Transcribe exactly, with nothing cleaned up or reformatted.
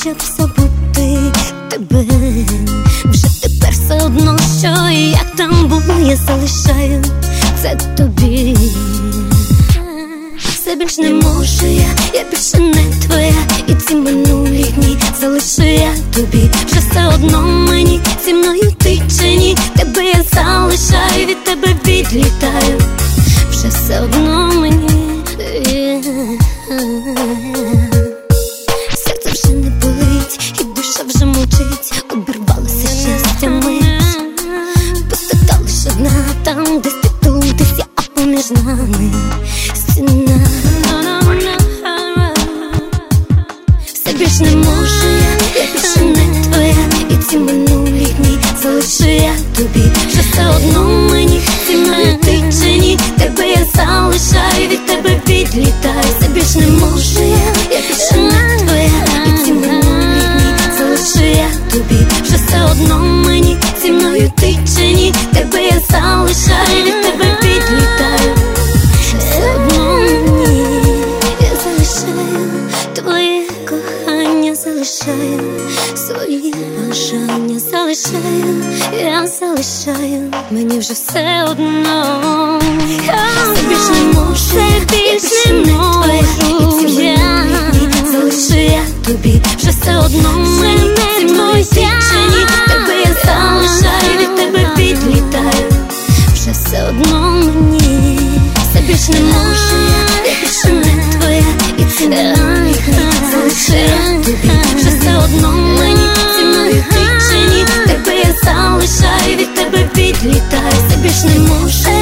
щоб забути тебе. Вже тепер все одно, що і як там було, я залишаю це тобі. Все більш не можу я, я більше не твоя, і ці минулі дні залишу я тобі. Вже все одно мені, зі мною ти чи ні, тебе я залишаю, від тебе відлітаю. Вже все одно мені, серце вже не болить, і душа вже мучить, обірвалося щастя мить. Пустота лиш одна, там десь ти тут, десь я, а поміж нами стіна. Все більш не можу я, я більше не твоя, і ці минулі дні залишу я тобі. Вже все одно мені, зі мною ти чи ні, тебе я залишаю, від тебе відлітаю. Все більш не можу я, я більше не твоя, і ці минулі дні залишу я тобі. Вже все одно мені, зі мною ти чи ні, тебе я залишаю, від тебе відлітаю. Все одно мені, я залишаю твоє кохання, залишаю свої бажання, залишаю, я залишаю, мені вже все одно. Все більш не можу, все більш не можу я, залишу я тобі. Вже все одно мені, зі мною ти чи ні, тебе я залишаю, від тебе відлітаю. Вже все одно мені, все більш не можу я, я більше не твоя, і ці минулі дні залишу я тобі. Вже все одно мені, зі мною ти чи ні, тебе я залишаю, від тебе відлітаю. Все більш не можу